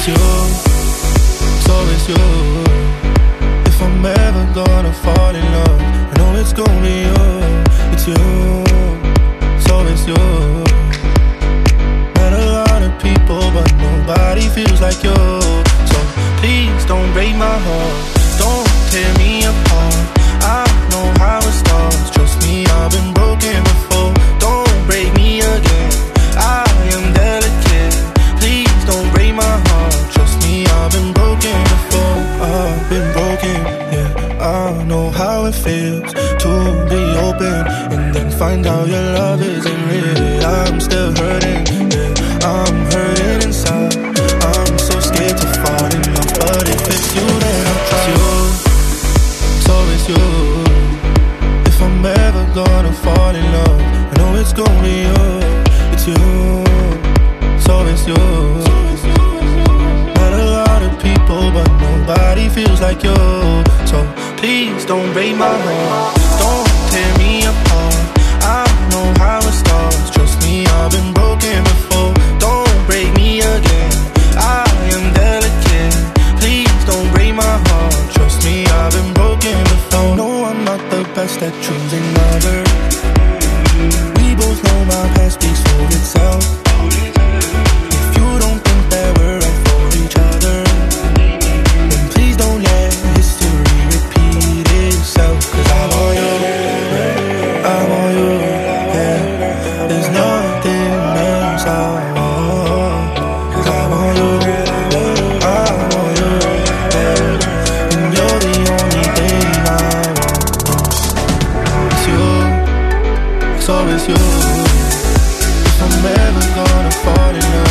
It's you, so it's you. If I'm ever gonna fall in love, I know it's gonna be you. It's you, so it's you. Met a lot of people, but nobody feels like you. So please don't break my heart, don't tear me apart. I know how it starts, trust me, I've been broken before. Don't break me again, I am delicate. Please don't break my heart, trust me, I've been broken before. I've been broken, yeah, I know how it feels to be open and then find out your love isn't real. I'm still hurting, yeah, I'm hurting inside. I'm so scared to fall in love, but if it's you, then I'll try. It's you, so it's you. If I'm ever gonna fall in love, I know it's gonna be you. It's you, so it's you. Not a lot of people, but nobody feels like you. So please don't break my heart, don't tear me apart. I know how it starts, trust me, I've been broken before. Don't break me again, I am delicate. Please don't break my heart, trust me, I've been broken before. No, I'm not the best at choosing lovers. We both know my past speaks for itself. If you don't think that we're right for each other, then please don't let history repeat itself. Cause I'm on you, I'm on you, yeah. There's nothing else I want. Cause I'm on you, I'm on you, yeah. And you're the only thing I want. It's you, so it's you. If I'm ever gonna fall in love,